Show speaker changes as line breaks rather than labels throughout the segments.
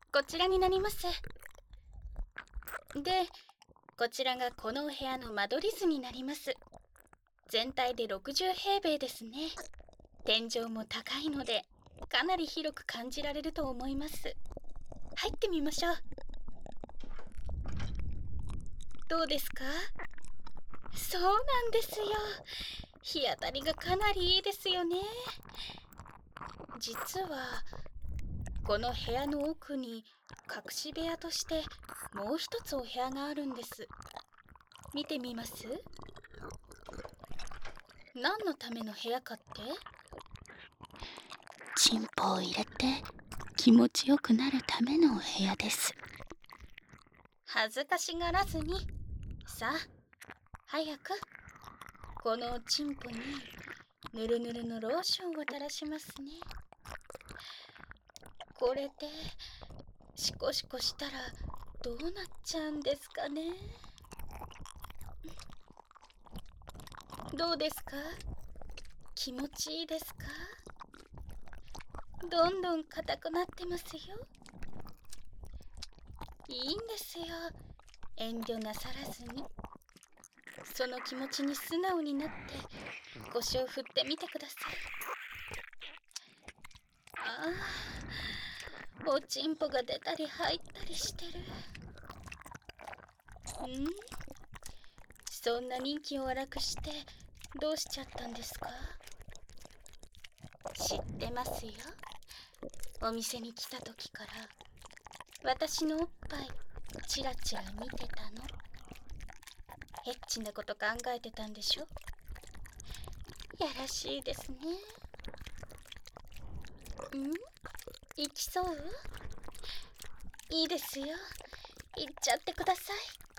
こちらになります。で、こちらがこのお部屋の間取り図になります。全体で60平米ですね。天井も高いので、かなり広く感じられると思います。入ってみましょう。どうですか？そうなんですよ。日当たりがかなりいいですよね。実は、この部屋の奥に隠し部屋としてもう一つお部屋があるんです。見てみます？何のための部屋かって？
チンポを入れて気持ちよくなるためのお部屋です。
恥ずかしがらずに。さあ、早く。このおちんぽにぬるぬるのローションを垂らしますね。これでシコシコしたらどうなっちゃうんですかね。どうですか？気持ちいいですか？どんどん硬くなってますよ。いいんですよ。遠慮なさらずに。その気持ちに素直になって腰を振ってみてください。ああ、おちんぽが出たり入ったりしてる。そんな人気を荒くしてどうしちゃったんですか？知ってますよ。お店に来た時から私のおっぱいチラチラ見てたの。エッチなこと考えてたんでしょ？やらしいですね。行きそう？いいですよ。行っちゃってください。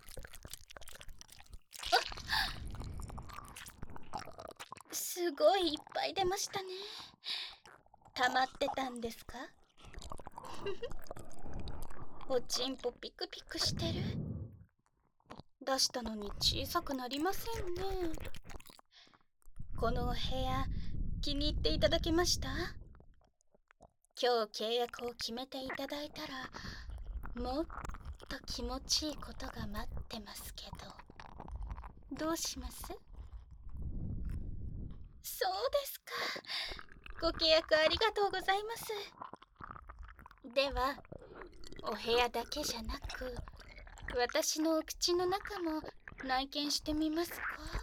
すごいいっぱい出ましたね。溜まってたんですか？おちんぽピクピクしてる。出したのに小さくなりませんね。このお部屋気に入っていただけました？今日契約を決めていただいたらもっと気持ちいいことが待ってますけど、どうします？そうですか。ご契約ありがとうございます。ではお部屋だけじゃなく私のお口の中も内見してみますか？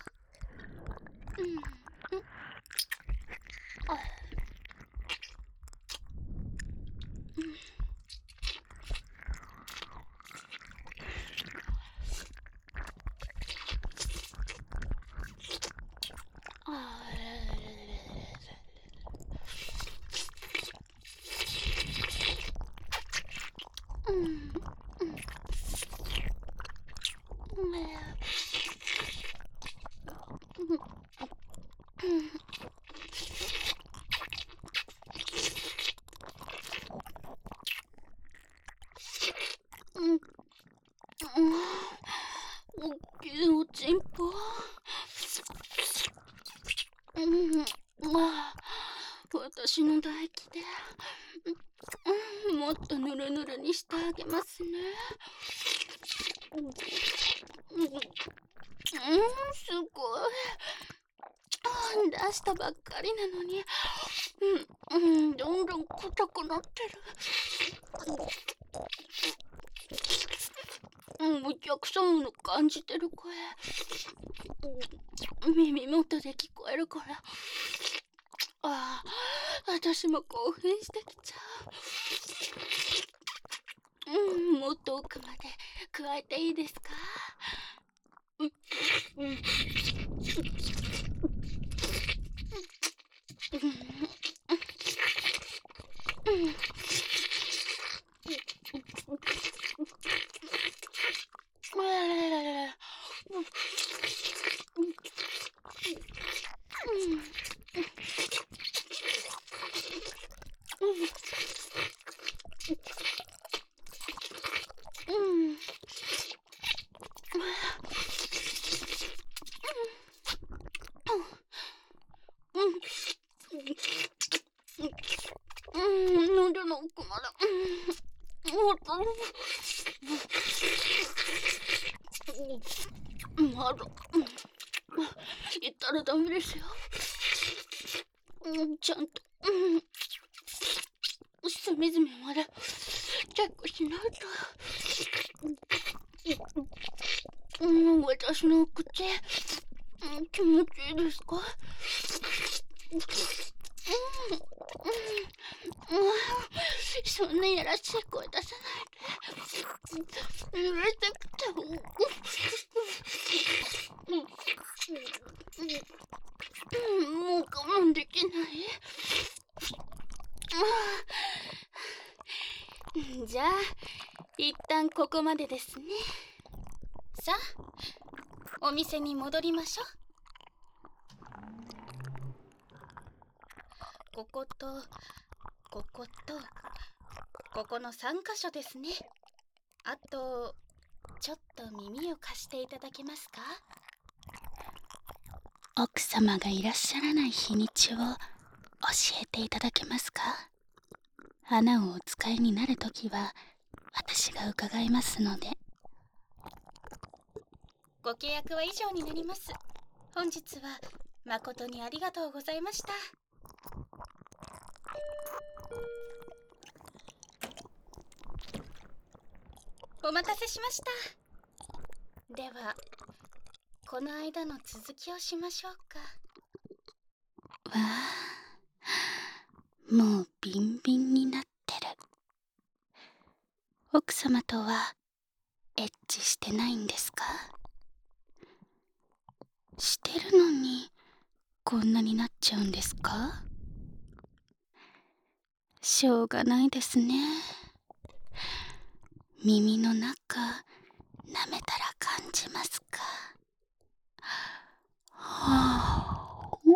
おっきいおちんぽ。私の唾液で、もっとぬるぬるにしてあげますね。すごい。出したばっかりなのに、どんどん硬くなってる。お客様の感じてる声、耳元で聞こえるから、私も興奮してきちゃう。もっと奥まで加えていいですか？喉の奥まで。 まだ言ったらダメですよ。ちゃんと隅々までチェックしないと。私の口気持ちいいですか？そんなやらしい声出さないで。揺れてきても。もう我慢できない。じゃあ一旦ここまでですね。
さあ、お店に戻りましょう。こことこことここの3箇所ですね。あとちょっと耳を貸していただけますか？
奥様がいらっしゃらない日にちを教えていただけますか？花をお使いになるときは私が伺いますので。
ご契約は以上になります。本日は誠にありがとうございました。お待たせしました。ではこの間の続きをしましょうか。
わあ、もうビンビンになってる。奥様とはエッチしてないんですか？してるのにこんなになっちゃうんですか？しょうがないですね。耳の中舐めたら感じますか？はあ、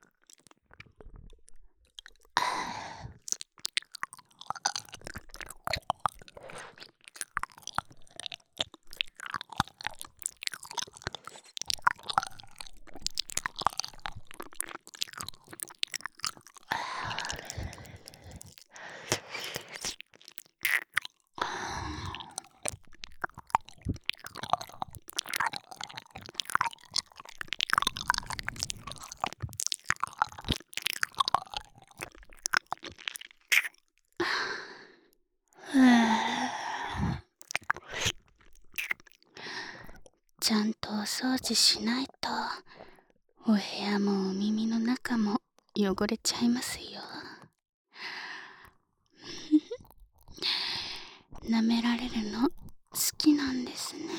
ちゃんとお掃除しないとお部屋もお耳の中も汚れちゃいますよ。舐められるの好きなんですね。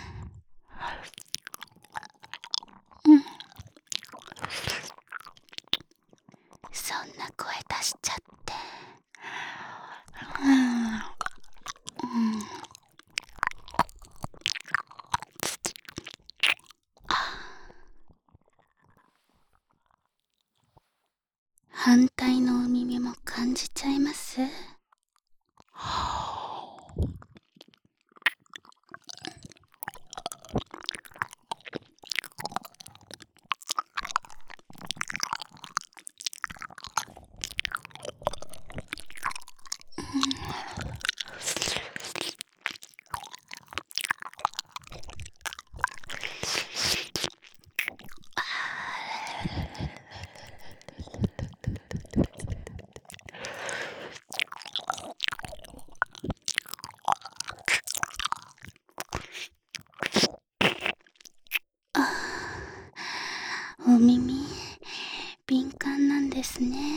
そんな声出しちゃって。反対のお耳も感じちゃいます？お耳敏感なんですね。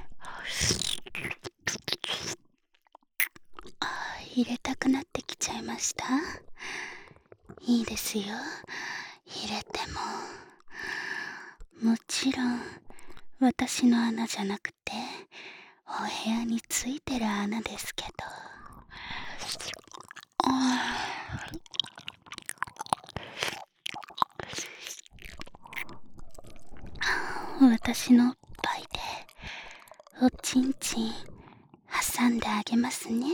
入れたくなってきちゃいました？いいですよ、入れても。もちろん私の穴じゃなくてお部屋についてる穴ですけど。私のおっぱいでおちんちん挟んであげますね。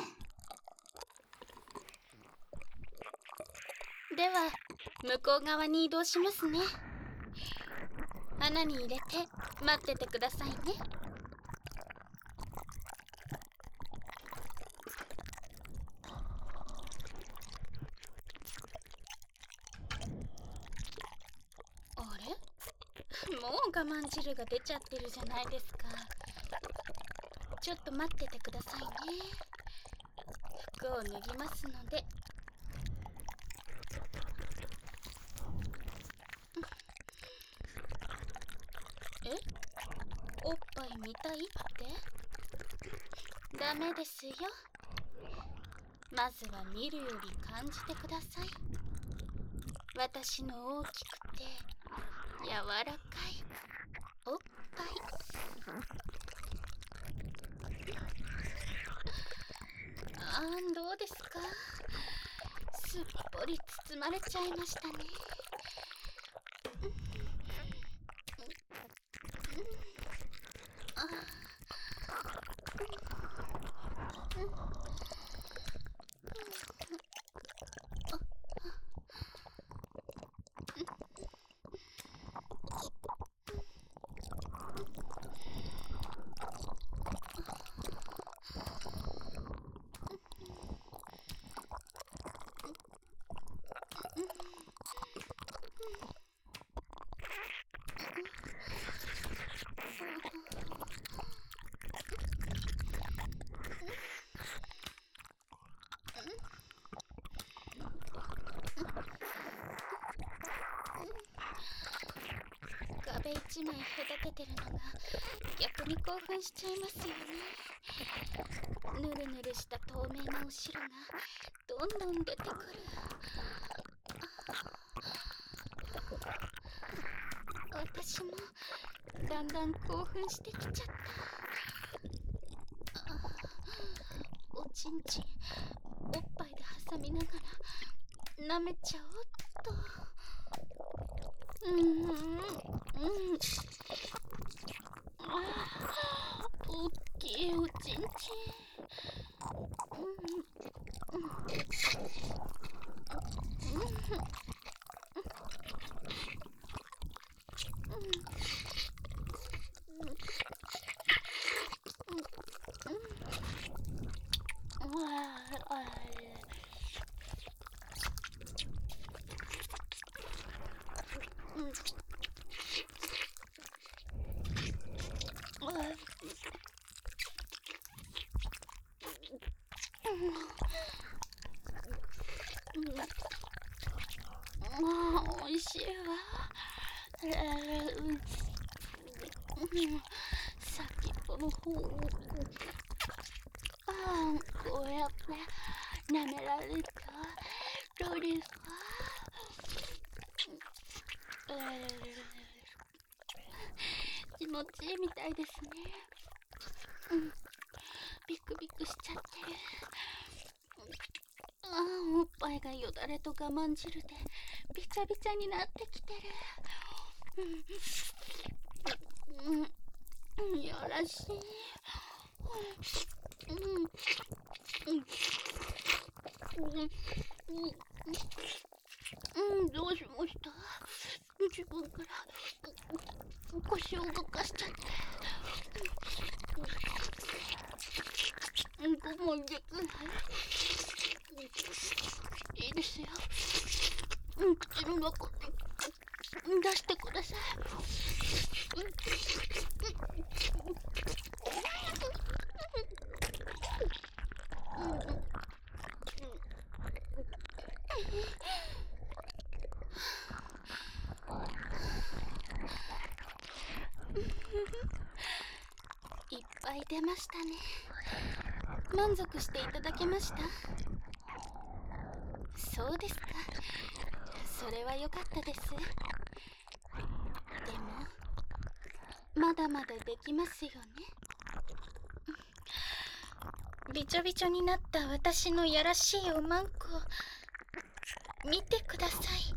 では向こう側に移動しますね。穴に入れて待っててくださいね。 慢汁が出ちゃってるじゃないですか。ちょっと待っててくださいね。服を脱ぎますので。え、おっぱい見たいって？ダメですよ。まずは見るより感じてください。私の大きくて柔らかいおっぱい。どうですか？すっぽり包まれちゃいましたね。壁一枚隔ててるのが逆に興奮しちゃいますよね。ぬるぬるした透明なお汁がどんどん出てくる。私もだんだん興奮してきちゃった。おちんちんおっぱいで挟みながら舐めちゃおっと。おっきいおちんちん。おいしいわ。先っぽの方をこうやって舐められるとどうですか？気持ちいいみたいですね。ビクビクしちゃってる。おっぱいがよだれと我慢汁でびちゃびちゃになってきてる。よろしい。どうしました？自分から腰を動かしちゃって。我慢できない。いいですよ。口の中で出してください。いっぱい出ましたね。満足していただけました？そうですか。それは良かったです。でもまだまだできますよね。びちょびちょになった私のやらしいおまんこ見てください。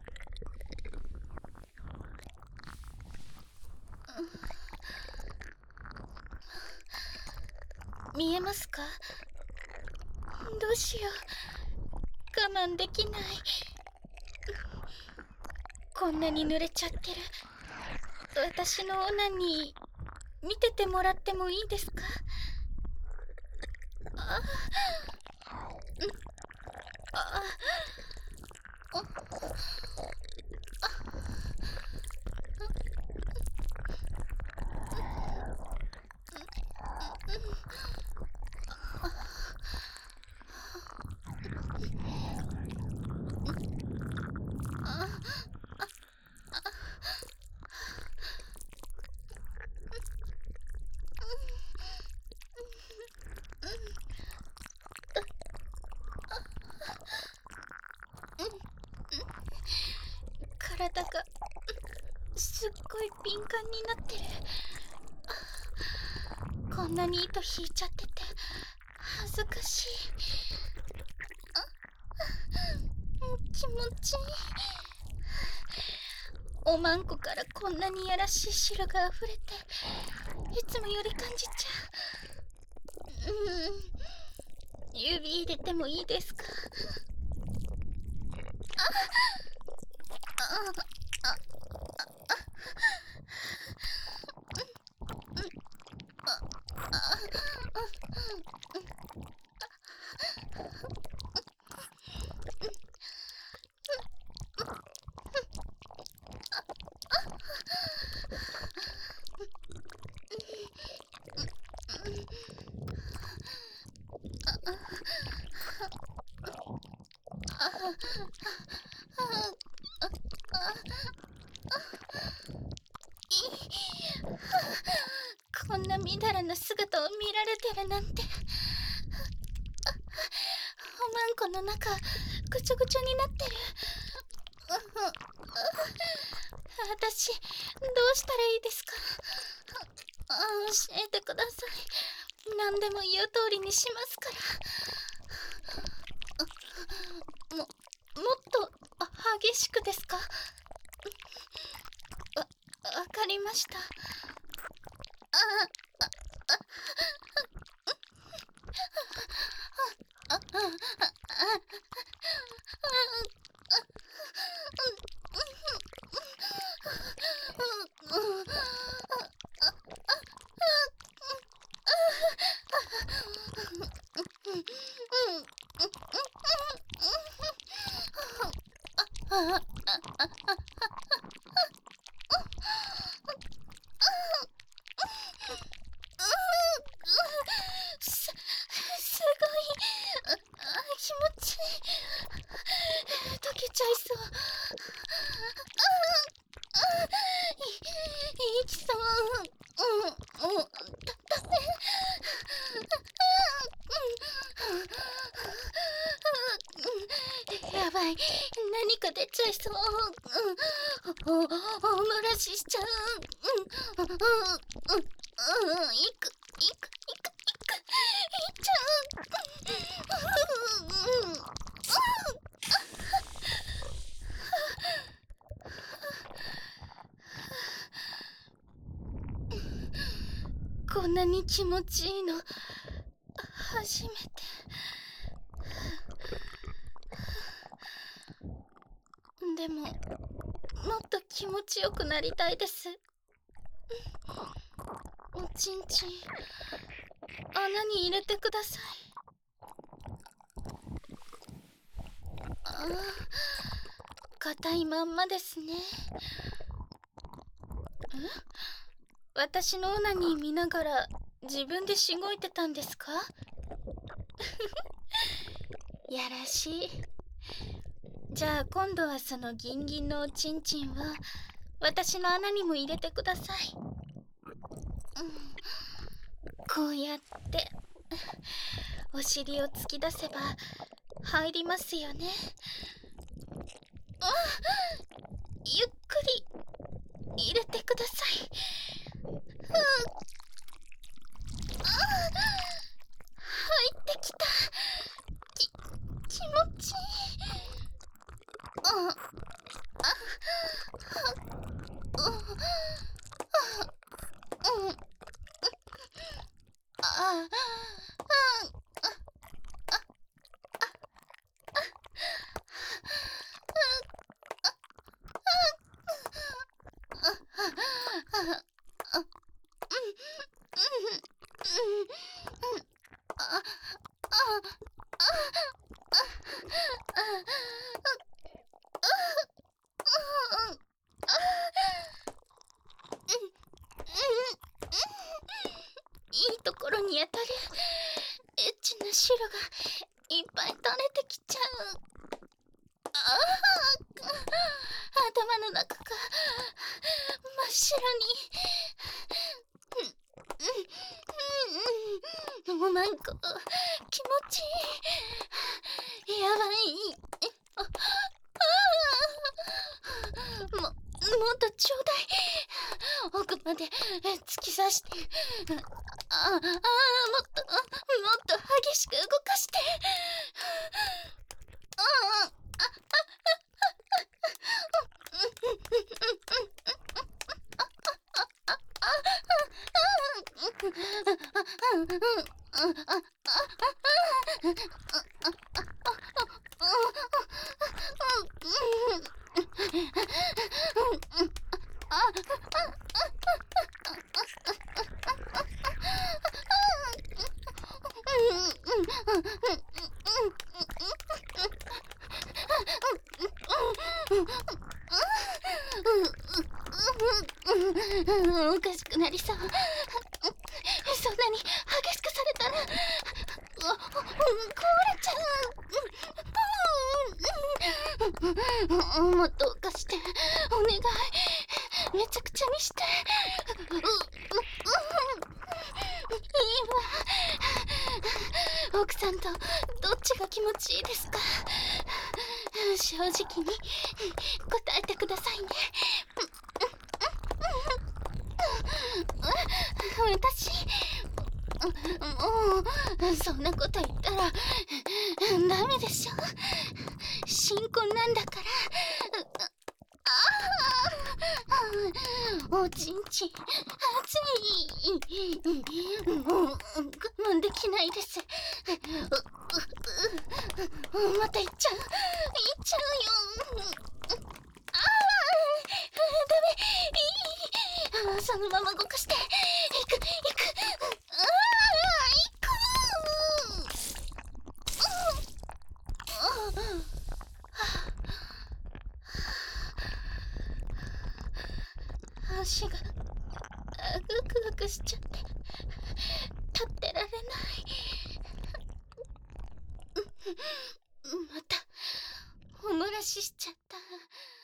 見えますか？どうしよう、我慢できない。こんなに濡れちゃってる。私のオナニー見ててもらってもいいですか？ ごい敏感になってる。こんなに糸引いちゃってて恥ずかしい。気持ちいい。おまんこからこんなにやらしい汁があふれていつもより感じちゃう。指入れてもいいですか？こんなみだらな姿を見られてるなんて。おまんこの中ぐちょぐちょになってる。私どうしたらいいですか？教えてください。何でも言う通りにしますから。もっと激しくですか？わかりました。すごい気持ちいい。溶けちゃいそう。いきそう。ダメ。やばい、何か出ちゃいそう。お漏らししちゃう。いくいっちゃう。こんなに気持ちいいの初めて。でももっと気持ちよくなりたいです。おちんちん穴に入れてください。硬いまんまですね。私のオナニー見ながら自分でしごいてたんですか？やらしい。じゃあ今度はそのギンギンのおちんちんは私の穴にも入れてください。こうやってお尻を突き出せば入りますよね。ゆっくり入れてください。入ってきた。気持ちいい。いいところに当たる。エッチな汁がいっぱい垂れてきちゃう。頭の中が真っ白に。おまんこ気持ちいい。やばい。もうっとちょうだい。奥まで突き刺して。もっと激しく動かして。おかしくなりそう。そんなに激しくされたら壊れちゃう。もっと貸して、お願い。めちゃくちゃにして。いいわ。奥さんとどっちが気持ちいいですか？正直に答えてくださいね。私もうそんなこと言ったらダメでしょ。新婚なんだから。おちんちん熱い。もう我慢できないです。また行っちゃうよ。ダメ。そのまま動かして。行く。足がグクグクしちゃって立ってられない。またお漏らししちゃった。